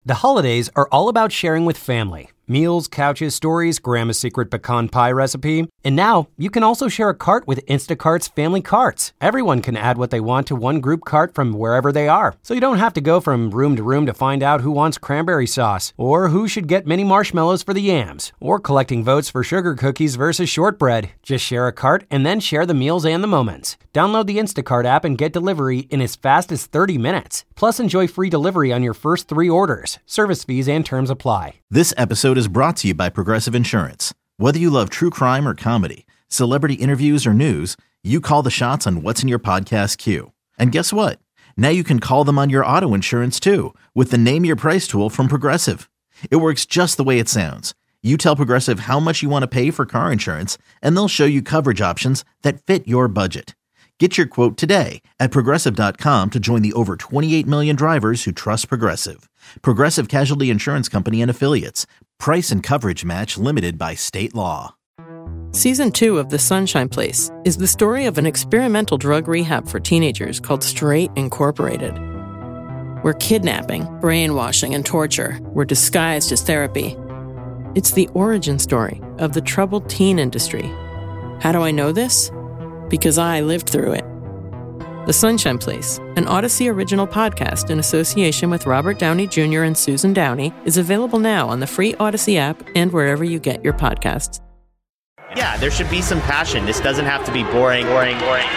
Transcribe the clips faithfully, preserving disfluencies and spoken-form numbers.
The holidays are all about sharing with family. Meals, couches, stories, Grandma's secret pecan pie recipe. And now, you can also share a cart with Instacart's Family Carts. Everyone can add what they want to one group cart from wherever they are. So you don't have to go from room to room to find out who wants cranberry sauce, or who should get mini marshmallows for the yams, or collecting votes for sugar cookies versus shortbread. Just share a cart and then share the meals and the moments. Download the Instacart app and get delivery in as fast as thirty minutes. Plus, enjoy free delivery on your first three orders. Service fees and terms apply. This episode is brought to you by Progressive Insurance. Whether you love true crime or comedy, celebrity interviews or news, you call the shots on what's in your podcast queue. And guess what? Now you can call them on your auto insurance too with the Name Your Price tool from Progressive. It works just the way it sounds. You tell Progressive how much you want to pay for car insurance, and they'll show you coverage options that fit your budget. Get your quote today at Progressive dot com to join the over twenty-eight million drivers who trust Progressive. Progressive Casualty Insurance Company and Affiliates. Price and coverage match limited by state law. Season two of The Sunshine Place is the story of an experimental drug rehab for teenagers called Straight Incorporated, where kidnapping, brainwashing, and torture were disguised as therapy. It's the origin story of the troubled teen industry. How do I know this? Because I lived through it. The Sunshine Place, an Odyssey original podcast in association with Robert Downey Junior and Susan Downey, is available now on the free Odyssey app and wherever you get your podcasts. Yeah, there should be some passion. This doesn't have to be boring, boring, boring.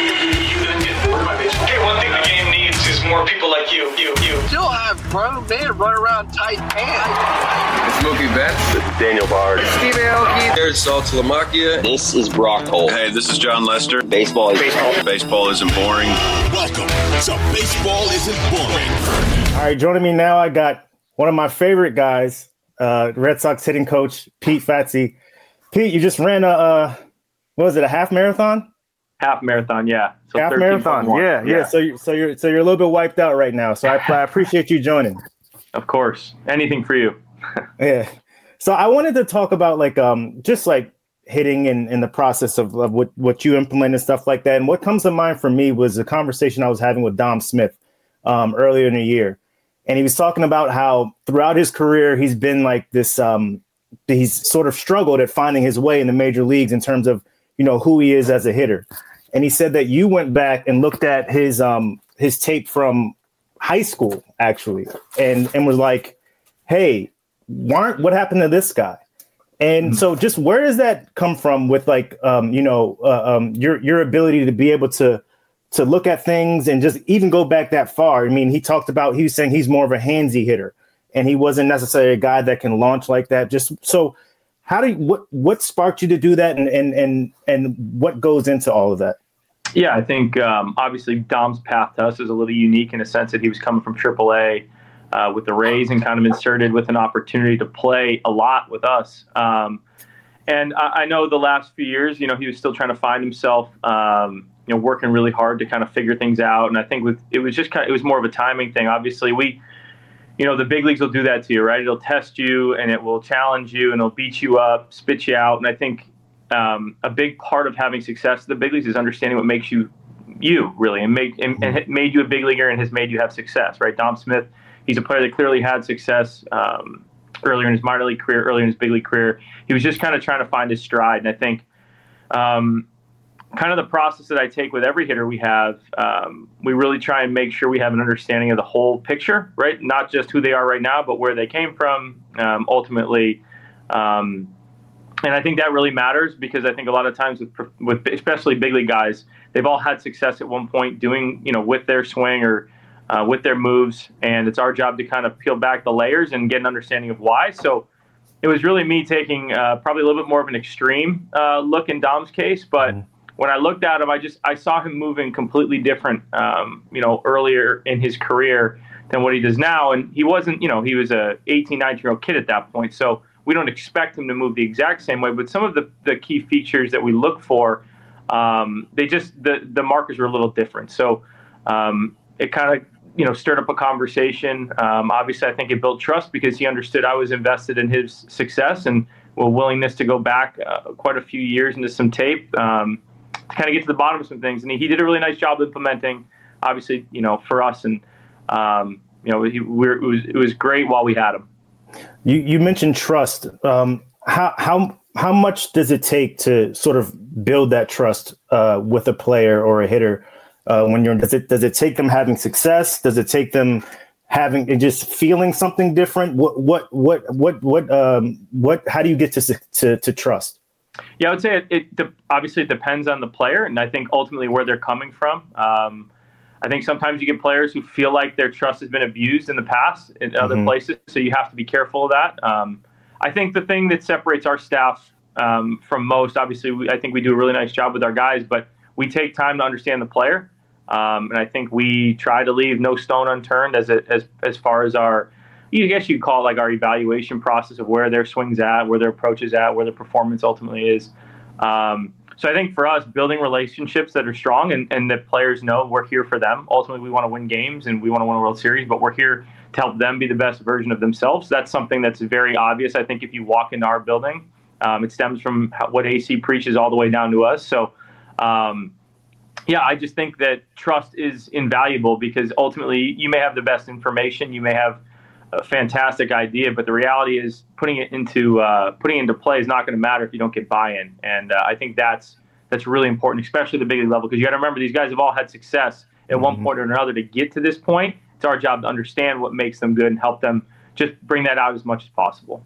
Hey, one thing the game needs is more people like you, you, you. Still have grown men run around tight pants. It's Mookie Betts. It's Daniel Bard. It's Steve Aoki. There's Saltalamacchia. This is Brock Holt. Hey, this is John Lester. Baseball is baseball. Baseball isn't boring. Welcome to Baseball Isn't Boring. All right, joining me now, I got one of my favorite guys, uh, Red Sox hitting coach Pete Fatse. Pete, you just ran a, uh, what was it, a half marathon? Half marathon, yeah. So half marathon, yeah, yeah, yeah. So, you, so you're so you're a little bit wiped out right now. So I, I appreciate you joining. Of course, anything for you. Yeah. So I wanted to talk about like um just like hitting and, and the process of, of what what you implement and stuff like that. And what comes to mind for me was a conversation I was having with Dom Smith um, earlier in the year, and he was talking about how throughout his career he's been like this. Um, he's sort of struggled at finding his way in the major leagues in terms of, you know, who he is as a hitter. And he said that you went back and looked at his um his tape from high school, actually, and, and was like, hey, what what happened to this guy? And mm-hmm. so just where does that come from with like, um, you know, uh, um, your your ability to be able to to look at things and just even go back that far? I mean, he talked about, he was saying he's more of a handsy hitter and he wasn't necessarily a guy that can launch like that. Just so how do you, what what sparked you to do that, and and and and what goes into all of that? Yeah, I think um, obviously Dom's path to us is a little unique in a sense that he was coming from triple A uh, with the Rays and kind of inserted with an opportunity to play a lot with us. Um, and I, I know the last few years, you know, he was still trying to find himself, um, you know, working really hard to kind of figure things out. And I think with it was just kind of, it was more of a timing thing. Obviously, we, you know, the big leagues will do that to you, right? It'll test you and it will challenge you and it'll beat you up, spit you out. And I think um, a big part of having success in the big leagues is understanding what makes you you, really, and, make, and, and made you a big leaguer and has made you have success, right? Dom Smith, he's a player that clearly had success um, earlier in his minor league career, earlier in his big league career. He was just kind of trying to find his stride. And I think um, kind of the process that I take with every hitter we have, um, we really try and make sure we have an understanding of the whole picture, right? Not just who they are right now, but where they came from, um, ultimately. Um, and I think that really matters because I think a lot of times with, with especially big league guys, they've all had success at one point doing, you know, with their swing or uh, with their moves. And it's our job to kind of peel back the layers and get an understanding of why. So it was really me taking uh, probably a little bit more of an extreme uh, look in Dom's case, but mm-hmm. when I looked at him, I just I saw him moving completely different, um, you know, earlier in his career than what he does now. And he wasn't, you know, he was a eighteen, nineteen-year-old kid at that point. So we don't expect him to move the exact same way. But some of the, the key features that we look for, um, they just the the markers were a little different. So um, it kind of, you know, stirred up a conversation. Um, obviously, I think it built trust because he understood I was invested in his success and a willingness to go back uh, quite a few years into some tape. Um, to kind of get to the bottom of some things. And he, he did a really nice job implementing, obviously, you know, for us. And um, you know, he, we're, it was it was great while we had him. You you mentioned trust. Um, how how how much does it take to sort of build that trust uh, with a player or a hitter uh, when you're? Does it does it take them having success? Does it take them having just feeling something different? What what what what what um, what? How do you get to to to trust? Yeah, I would say it, it obviously it depends on the player, and I think ultimately where they're coming from. Um, I think sometimes you get players who feel like their trust has been abused in the past in other mm-hmm. places, so you have to be careful of that. Um, I think the thing that separates our staff um, from most, obviously, we, I think we do a really nice job with our guys, but we take time to understand the player, um, and I think we try to leave no stone unturned as a, as as far as our, I guess you'd call it like our evaluation process of where their swing's at, where their approach is at, where their performance ultimately is. Um, So I think for us, building relationships that are strong and, and that players know we're here for them. Ultimately, we want to win games and we want to win a World Series, but we're here to help them be the best version of themselves. That's something that's very obvious. I think if you walk into our building, um, it stems from how, what A C preaches all the way down to us. So, um, yeah, I just think that trust is invaluable because ultimately you may have the best information, you may have a fantastic idea, but the reality is putting it into uh, putting it into play is not going to matter if you don't get buy-in. And uh, I think that's that's really important, especially at the big league level, because you got to remember these guys have all had success at mm-hmm. one point or another to get to this point. It's our job to understand what makes them good and help them just bring that out as much as possible.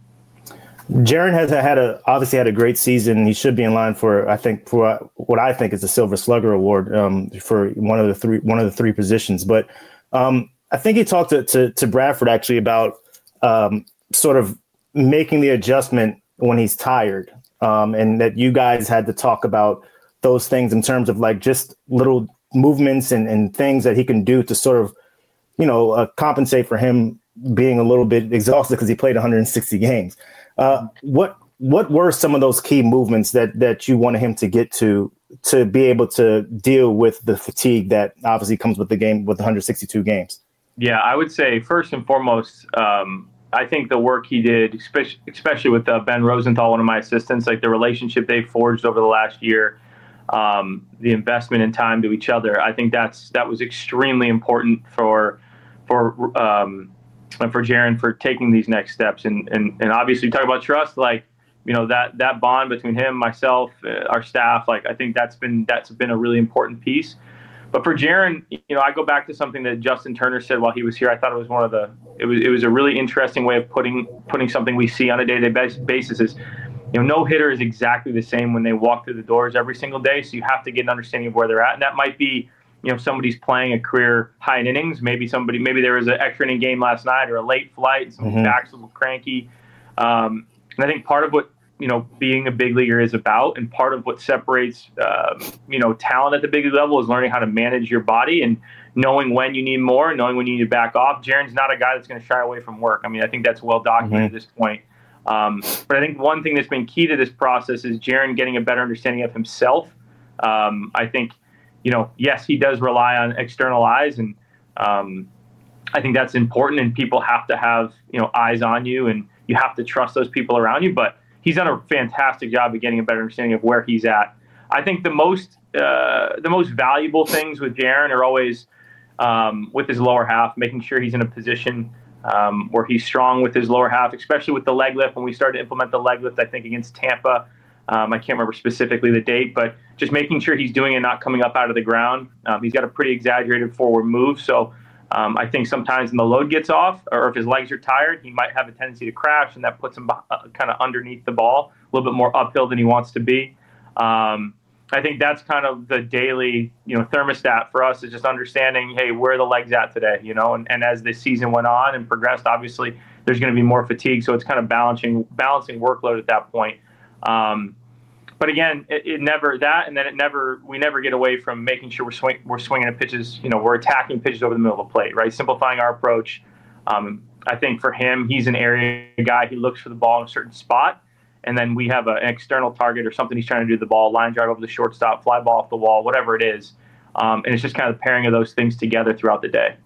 Jarren has had a obviously had a great season. He should be in line for I think for what I think is the Silver Slugger Award um, for one of the three one of the three positions, but. Um, I think he talked to, to, to Bradford actually about um, sort of making the adjustment when he's tired, um, and that you guys had to talk about those things in terms of like just little movements and, and things that he can do to sort of, you know, uh, compensate for him being a little bit exhausted because he played one hundred sixty games. Uh, what what were some of those key movements that that you wanted him to get to to be able to deal with the fatigue that obviously comes with the game with one hundred sixty-two games? Yeah, I would say first and foremost, um, I think the work he did, especially, especially with uh, Ben Rosenthal, one of my assistants, like the relationship they forged over the last year, um, the investment in time to each other. I think that's that was extremely important for for um, for Jarren for taking these next steps. And and and obviously, talk about trust, like you know that that bond between him, myself, uh, our staff. Like I think that's been that's been a really important piece. But for Jarren, you know, I go back to something that Justin Turner said while he was here. I thought it was one of the, it was it was a really interesting way of putting putting something we see on a day-to-day basis. Is, you know, no hitter is exactly the same when they walk through the doors every single day. So you have to get an understanding of where they're at, and that might be, you know, somebody's playing a career high in innings. Maybe somebody, maybe there was an extra inning game last night or a late flight. Some mm-hmm. backs a little cranky, um, and I think part of what, you know, being a big leaguer is about, and part of what separates, um, you know, talent at the big league level is learning how to manage your body and knowing when you need more, knowing when you need to back off. Jarren's not a guy that's going to shy away from work. I mean, I think that's well documented mm-hmm. at this point. Um, but I think one thing that's been key to this process is Jarren getting a better understanding of himself. Um, I think, you know, yes, he does rely on external eyes, and um, I think that's important, and people have to have, you know, eyes on you, and you have to trust those people around you. But he's done a fantastic job of getting a better understanding of where he's at. I think the most uh, the most valuable things with Jarren are always um, with his lower half, making sure he's in a position um, where he's strong with his lower half, especially with the leg lift. When we started to implement the leg lift, I think against Tampa, um, I can't remember specifically the date, but just making sure he's doing it, not coming up out of the ground. Um, he's got a pretty exaggerated forward move, so Um, I think sometimes when the load gets off, or if his legs are tired, he might have a tendency to crash, and that puts him uh, kind of underneath the ball, a little bit more uphill than he wants to be. Um, I think that's kind of the daily, you know, thermostat for us, is just understanding, hey, where are the legs at today, you know? And, and as the season went on and progressed, obviously there's going to be more fatigue, so it's kind of balancing balancing workload at that point. Um, But again, it, it never that, and then it never. We never get away from making sure we're swing, we're swinging at pitches. You know, we're attacking pitches over the middle of the plate, right? Simplifying our approach. Um, I think for him, he's an area guy. He looks for the ball in a certain spot, and then we have a, an external target or something he's trying to do to the ball, line drive over the shortstop, fly ball off the wall, whatever it is. Um, and it's just kind of the pairing of those things together throughout the day.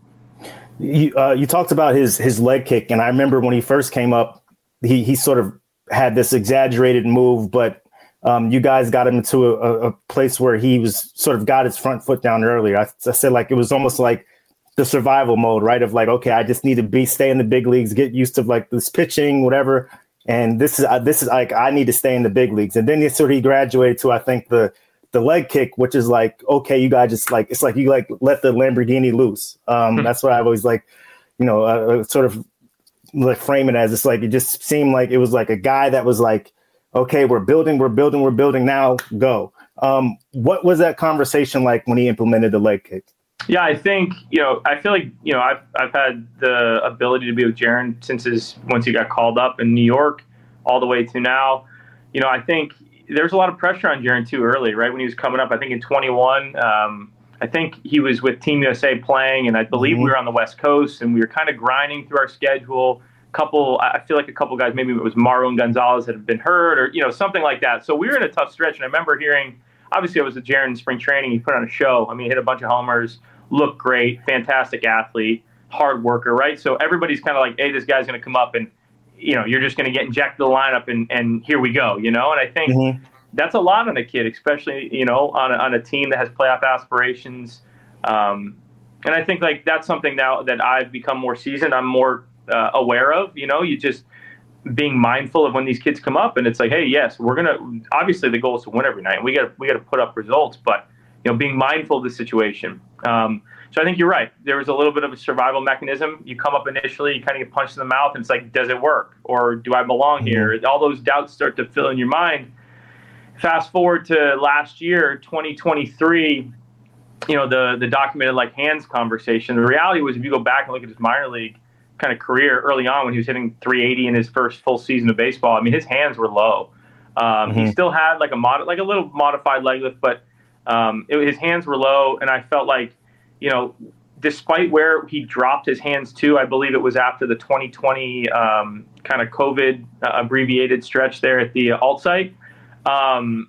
You uh, you talked about his his leg kick, and I remember when he first came up, he he sort of had this exaggerated move, but. Um, you guys got him into a, a place where he was sort of got his front foot down earlier. I, I said like it was almost like the survival mode, right? Of like, okay, I just need to be stay in the big leagues, get used to like this pitching, whatever. And this is uh, this is like I need to stay in the big leagues. And then he sort of he graduated to I think the the leg kick, which is like, okay, you guys just like it's like you like let the Lamborghini loose. Um, mm-hmm. That's what I've always like, you know, uh, sort of like frame it as. It's like it just seemed like it was like a guy that was like, okay, we're building, we're building, we're building now, go. Um, what was that conversation like when he implemented the leg kick? Yeah, I think, you know, I feel like, you know, I've I've had the ability to be with Jaren since his once he got called up in New York all the way to now. You know, I think there's a lot of pressure on Jaren too early, right? When he was coming up, I think in twenty-one, um, I think he was with Team U S A playing, and I believe mm-hmm. we were on the West Coast, and we were kind of grinding through our schedule. Couple, I feel like a couple guys, maybe it was Marlon Gonzalez that had been hurt, or you know, something like that. So we were in a tough stretch, and I remember hearing, obviously, I was at Jaren in spring training. He put on a show. I mean, he hit a bunch of homers, looked great, fantastic athlete, hard worker, right? So everybody's kind of like, hey, this guy's going to come up, and you know, you're just going to get injected the lineup, and and here we go, you know. And I think mm-hmm. that's a lot on a kid, especially you know on a, on a team that has playoff aspirations. Um, and I think like that's something now that I've become more seasoned. I'm more Uh, aware of, you know, you just being mindful of when these kids come up, and it's like, hey, yes, we're gonna. Obviously, the goal is to win every night. We got we got to put up results, but you know, being mindful of the situation. Um, so I think you're right. There was a little bit of a survival mechanism. You come up initially, you kind of get punched in the mouth, and it's like, does it work, or do I belong here? All those doubts start to fill in your mind. Fast forward to last year, twenty twenty-three. You know, the the documented like hands conversation. The reality was, if you go back and look at his minor league kind of career early on when he was hitting three eighty in his first full season of baseball, I mean, his hands were low. Um, mm-hmm. He still had like a mod, like a little modified leg lift, but um, it, his hands were low. And I felt like, you know, despite where he dropped his hands to, I believe it was after the twenty twenty um, kind of COVID uh, abbreviated stretch there at the alt site. Um,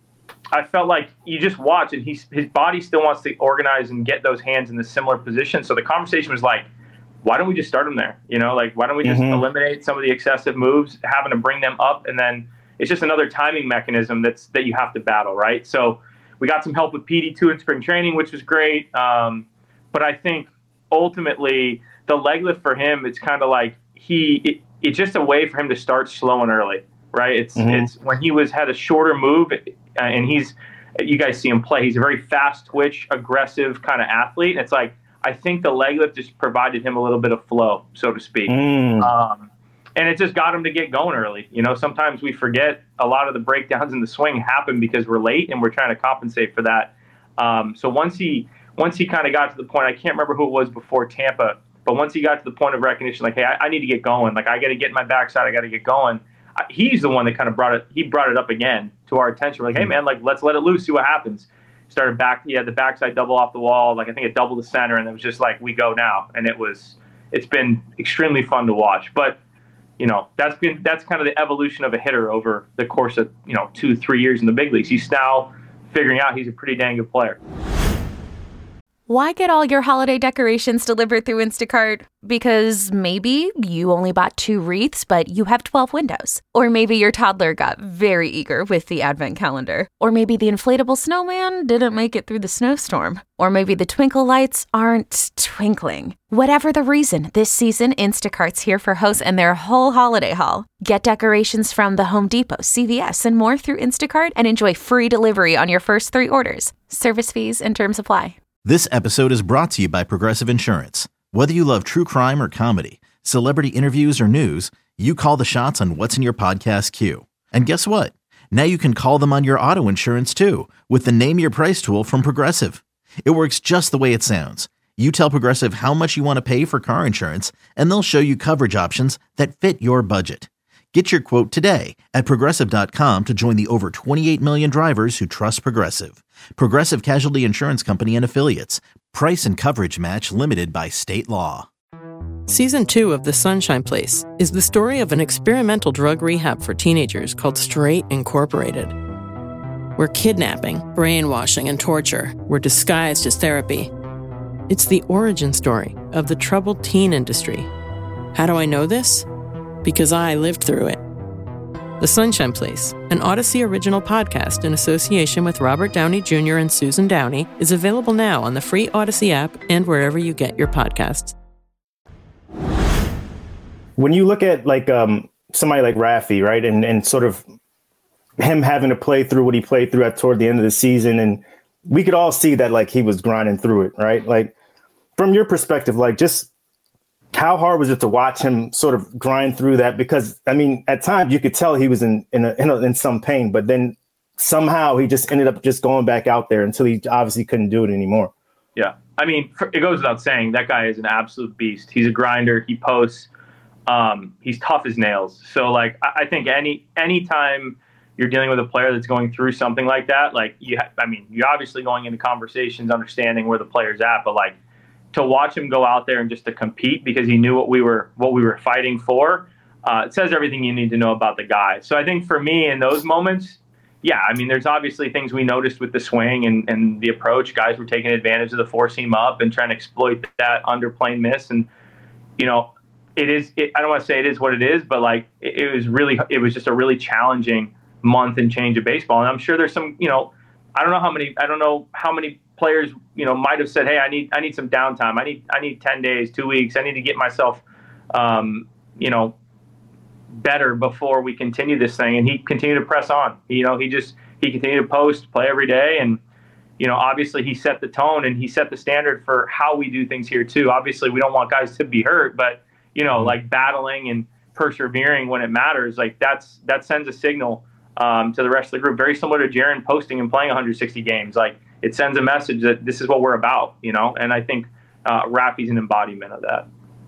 I felt like you just watch, and he's, his body still wants to organize and get those hands in the similar position. So the conversation was like, why don't we just start them there? You know, like, why don't we just mm-hmm. eliminate some of the excessive moves, having to bring them up, and then it's just another timing mechanism that's that you have to battle, right? So we got some help with P D two in spring training, which was great. Um, but I think ultimately the leg lift for him, it's kind of like he, it, it's just a way for him to start slow and early, right? It's mm-hmm. it's when he was had a shorter move, and he's, you guys see him play. He's a very fast twitch, aggressive kind of athlete. And it's like, I think the leg lift just provided him a little bit of flow, so to speak. Mm. Um, and it just got him to get going early. You know, sometimes we forget a lot of the breakdowns in the swing happen because we're late and we're trying to compensate for that. Um, so once he once he kind of got to the point, I can't remember who it was before Tampa, but once he got to the point of recognition, like, hey, I, I need to get going. Like, I got to get my backside. I got to get going. I, he's the one that kind of brought it. He brought it up again to our attention. We're like, hey, man, like, let's let it loose, see what happens. Started back, he had the backside double off the wall, like I think it doubled the center, and it was just like, we go now. And it was, it's been extremely fun to watch. But you know, that's been that's kind of the evolution of a hitter over the course of you know two, three years in the big leagues. He's now figuring out he's a pretty dang good player. Why get all your holiday decorations delivered through Instacart? Because maybe you only bought two wreaths, but you have twelve windows. Or maybe your toddler got very eager with the advent calendar. Or maybe the inflatable snowman didn't make it through the snowstorm. Or maybe the twinkle lights aren't twinkling. Whatever the reason, this season, Instacart's here for hosts and their whole holiday haul. Get decorations from the Home Depot, C V S, and more through Instacart and enjoy free delivery on your first three orders. Service fees and terms apply. This episode is brought to you by Progressive Insurance. Whether you love true crime or comedy, celebrity interviews or news, you call the shots on what's in your podcast queue. And guess what? Now you can call them on your auto insurance too with the Name Your Price tool from Progressive. It works just the way it sounds. You tell Progressive how much you want to pay for car insurance, and they'll show you coverage options that fit your budget. Get your quote today at Progressive dot com to join the over twenty-eight million drivers who trust Progressive. Progressive Casualty Insurance Company and Affiliates. Price and coverage match limited by state law. Season two of The Sunshine Place is the story of an experimental drug rehab for teenagers called Straight Incorporated, where kidnapping, brainwashing, and torture were disguised as therapy. It's the origin story of the troubled teen industry. How do I know this? Because I lived through it. The Sunshine Place, an Odyssey original podcast in association with Robert Downey Junior and Susan Downey, is available now on the free Odyssey app and wherever you get your podcasts. When you look at like um, somebody like Rafi, right, and, and sort of him having to play through what he played through at toward the end of the season, and we could all see that like he was grinding through it, right? Like from your perspective, like just how hard was it to watch him sort of grind through that? Because, I mean, at times you could tell he was in in, a, in, a, in some pain, but then somehow he just ended up just going back out there until he obviously couldn't do it anymore. Yeah. I mean, it goes without saying, that guy is an absolute beast. He's a grinder. He posts. Um, he's tough as nails. So, like, I, I think any anytime you're dealing with a player that's going through something like that, like, you ha- I mean, you're obviously going into conversations, understanding where the player's at, but, like, to watch him go out there and just to compete because he knew what we were what we were fighting for, uh, it says everything you need to know about the guy. So I think for me in those moments, yeah, I mean, there's obviously things we noticed with the swing and, and the approach. Guys were taking advantage of the four seam up and trying to exploit that underplane miss. And, you know, it is, it, I don't want to say it is what it is, but like it, it was really, it was just a really challenging month and change of baseball. And I'm sure there's some, you know, I don't know how many, I don't know how many players, you know, might have said, hey, I need, I need some downtime. I need, I need ten days, two weeks. I need to get myself, um, you know, better before we continue this thing. And he continued to press on. You know, he just, he continued to post, play every day. And, you know, obviously he set the tone and he set the standard for how we do things here too. Obviously we don't want guys to be hurt, but, you know, like battling and persevering when it matters, like that's, that sends a signal um, to the rest of the group. Very similar to Jaron posting and playing one hundred sixty games. Like, it sends a message that this is what we're about, you know? And I think uh, Rafi's an embodiment of that.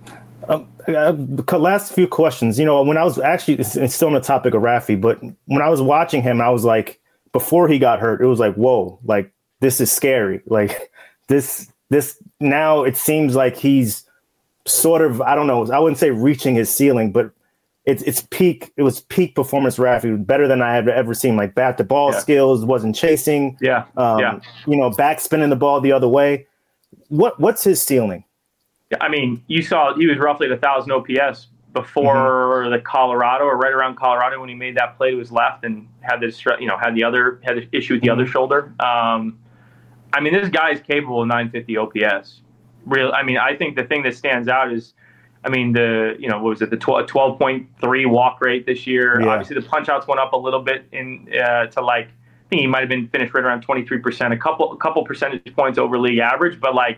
Um, uh, last few questions. You know, when I was actually, it's still on the topic of Rafi, but when I was watching him, I was like, before he got hurt, it was like, whoa, like, this is scary. Like, this, this, now it seems like he's sort of, I don't know, I wouldn't say reaching his ceiling, but it's it's peak. It was peak performance Rafi, better than I had ever seen. Like bat to ball yeah. skills, wasn't chasing. Yeah, um, yeah. You know, back spinning the ball the other way. What what's his ceiling? Yeah, I mean, you saw he was roughly at a thousand O P S before mm-hmm. the Colorado, or right around Colorado when he made that play to his left and had this, you know, had the other had the issue with the mm-hmm. other shoulder. Um, I mean, this guy is capable of nine fifty O P S. Real. I mean, I think the thing that stands out is, I mean, the, you know, what was it, the twelve point three walk rate this year. Yeah. Obviously, the punch outs went up a little bit in uh, to like, I think he might have been finished right around twenty-three percent, a couple a couple percentage points over league average. But like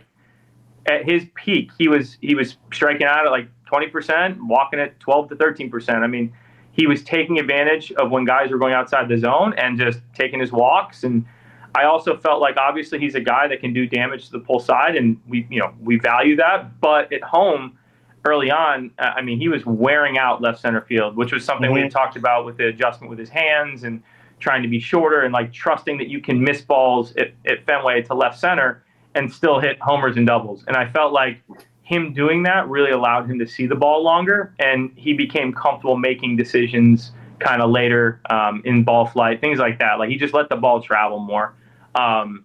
at his peak, he was he was striking out at like twenty percent, walking at twelve to thirteen percent. I mean, he was taking advantage of when guys were going outside the zone and just taking his walks. And I also felt like obviously he's a guy that can do damage to the pull side, and we you know we value that. But at home, early on, I mean, he was wearing out left center field, which was something mm-hmm. we had talked about with the adjustment with his hands and trying to be shorter and like trusting that you can miss balls at, at Fenway to left center and still hit homers and doubles. And I felt like him doing that really allowed him to see the ball longer, and he became comfortable making decisions kind of later um, in ball flight, things like that. Like he just let the ball travel more. Um,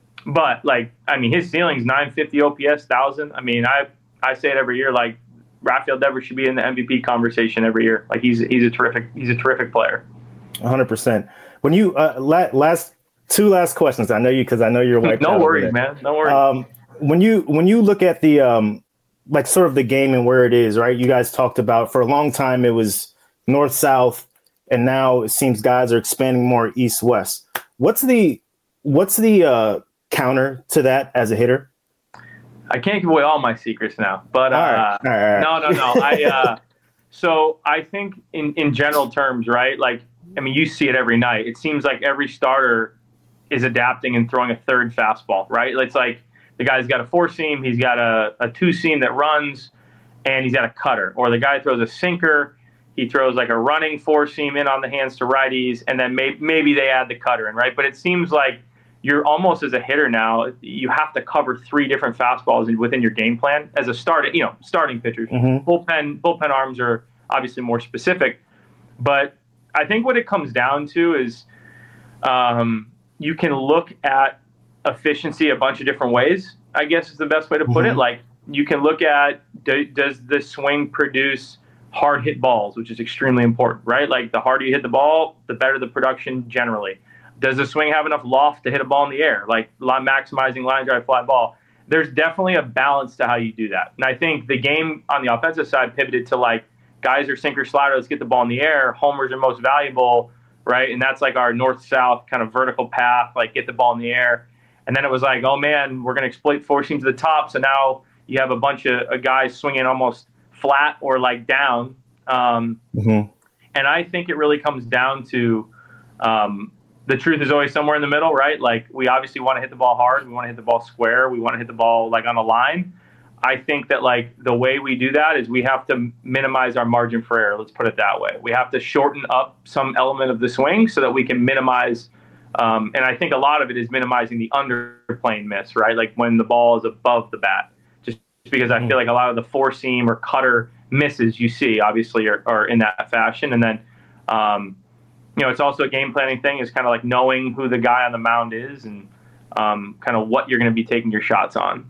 but like, I mean, his ceiling's nine fifty O P S, thousand. I mean, I I say it every year, like, Rafael Devers should be in the M V P conversation every year. Like he's he's a terrific he's a terrific player. one hundred percent. When you uh, la- last two last questions, I know you because I know you're white. No worries, man. No worries. Um, when you when you look at the um, like sort of the game and where it is, right? You guys talked about for a long time it was north south, and now it seems guys are expanding more east west. What's the what's the uh, counter to that as a hitter? I can't give away all my secrets now, but uh, all right. All right. no, no, no. I uh, so I think in, in general terms, right? Like, I mean, you see it every night. It seems like every starter is adapting and throwing a third fastball, right? It's like the guy's got a four seam, he's got a, a two seam that runs, and he's got a cutter. Or the guy throws a sinker, he throws like a running four seam in on the hands to righties, and then may, maybe they add the cutter in, right? But it seems like you're almost as a hitter now, you have to cover three different fastballs within your game plan as a starting, you know, starting pitcher. Mm-hmm. Bullpen, bullpen arms are obviously more specific, but I think what it comes down to is um, you can look at efficiency a bunch of different ways, I guess is the best way to put mm-hmm. it. Like you can look at, do, does the swing produce hard hit balls, which is extremely important, right? Like the harder you hit the ball, the better the production generally. Does the swing have enough loft to hit a ball in the air? Like maximizing line drive fly ball. There's definitely a balance to how you do that. And I think the game on the offensive side pivoted to like guys are sinker slider, let's get the ball in the air. Homers are most valuable, right? And that's like our north-south kind of vertical path, like get the ball in the air. And then it was like, oh man, we're going to exploit four seam to the top. So now you have a bunch of, of guys swinging almost flat or like down. Um, mm-hmm. And I think it really comes down to um, the truth is always somewhere in the middle, right? Like we obviously want to hit the ball hard. We want to hit the ball square. We want to hit the ball like on a line. I think that like the way we do that is we have to minimize our margin for error. Let's put it that way. We have to shorten up some element of the swing so that we can minimize. Um, and I think a lot of it is minimizing the underplane miss, right? Like when the ball is above the bat, just because I feel like a lot of the four seam or cutter misses you see obviously are, are in that fashion. And then, um, you know, it's also a game planning thing is kind of like knowing who the guy on the mound is and um, kind of what you're going to be taking your shots on.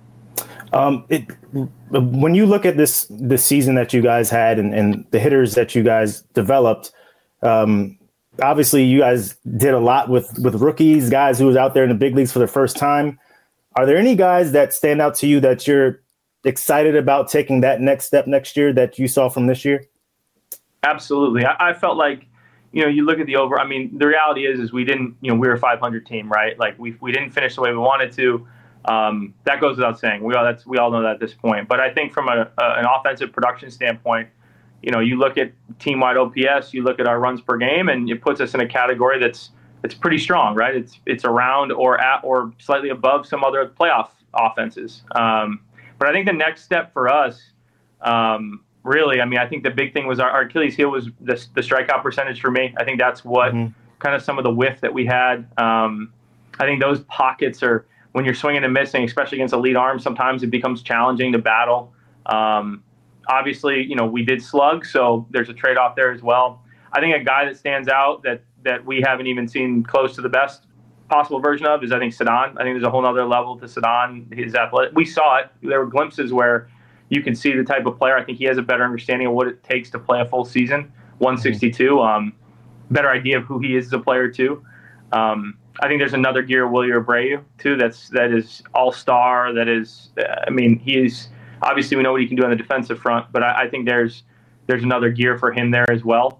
Um, it, when you look at this this season that you guys had and, and the hitters that you guys developed, um, obviously you guys did a lot with, with rookies, guys who was out there in the big leagues for the first time. Are there any guys that stand out to you that you're excited about taking that next step next year that you saw from this year? Absolutely. I, I felt like, you know, you look at the over, I mean, the reality is, is we didn't, you know, we were a five hundred team, right? Like we we didn't finish the way we wanted to. Um, that goes without saying. We all that's we all know that at this point. But I think from a, a an offensive production standpoint, you know, you look at team-wide O P S, you look at our runs per game, and it puts us in a category that's it's pretty strong, right? It's it's around or at or slightly above some other playoff offenses. Um, but I think the next step for us, um, really, I mean, I think the big thing was our, our Achilles heel was the, the strikeout percentage for me. I think that's what mm-hmm. kind of some of the whiff that we had. Um, I think those pockets are. When you're swinging and missing, especially against a lead arm, sometimes it becomes challenging to battle. Um, obviously, you know, we did slug, so there's a trade-off there as well. I think a guy that stands out that that we haven't even seen close to the best possible version of is, I think, Ceddanne. I think there's a whole other level to Ceddanne. His athletic. We saw it. There were glimpses where you can see the type of player. I think he has a better understanding of what it takes to play a full season. one sixty-two. Um, better idea of who he is as a player, too. Um, I think there's another gear, Wilyer Abreu, too, that's that is all-star, that is, uh, I mean, he's, obviously we know what he can do on the defensive front, but I, I think there's there's another gear for him there as well.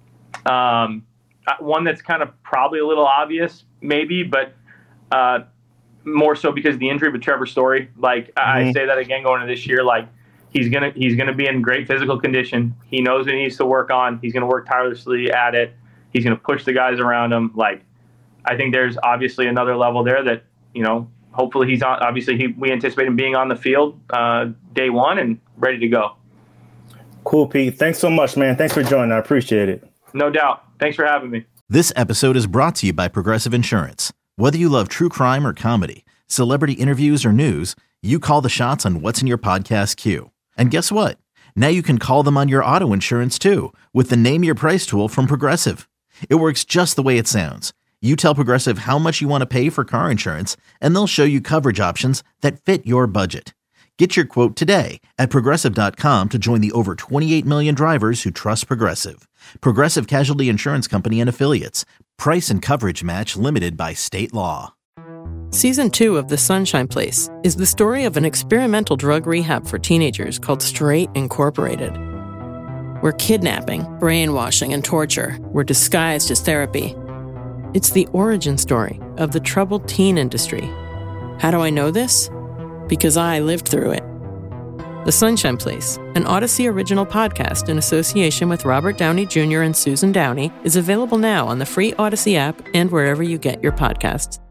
Um, one that's kind of probably a little obvious, maybe, but uh, more so because of the injury, but Trevor Story. Like, mm-hmm. I say that again going into this year, like, he's going to he's gonna be in great physical condition. He knows what he needs to work on. He's going to work tirelessly at it. He's going to push the guys around him, like, I think there's obviously another level there that, you know, hopefully he's on. Obviously, he, we anticipate him being on the field uh, day one and ready to go. Cool, Pete. Thanks so much, man. Thanks for joining. I appreciate it. No doubt. Thanks for having me. This episode is brought to you by Progressive Insurance. Whether you love true crime or comedy, celebrity interviews or news, you call the shots on what's in your podcast queue. And guess what? Now you can call them on your auto insurance too with the Name Your Price tool from Progressive. It works just the way it sounds. You tell Progressive how much you want to pay for car insurance, and they'll show you coverage options that fit your budget. Get your quote today at Progressive dot com to join the over twenty-eight million drivers who trust Progressive. Progressive Casualty Insurance Company and Affiliates. Price and coverage match limited by state law. Season two of The Sunshine Place is the story of an experimental drug rehab for teenagers called Straight Incorporated, where kidnapping, brainwashing, and torture were disguised as therapy. It's the origin story of the troubled teen industry. How do I know this? Because I lived through it. The Sunshine Place, an Odyssey original podcast in association with Robert Downey Junior and Susan Downey, is available now on the free Odyssey app and wherever you get your podcasts.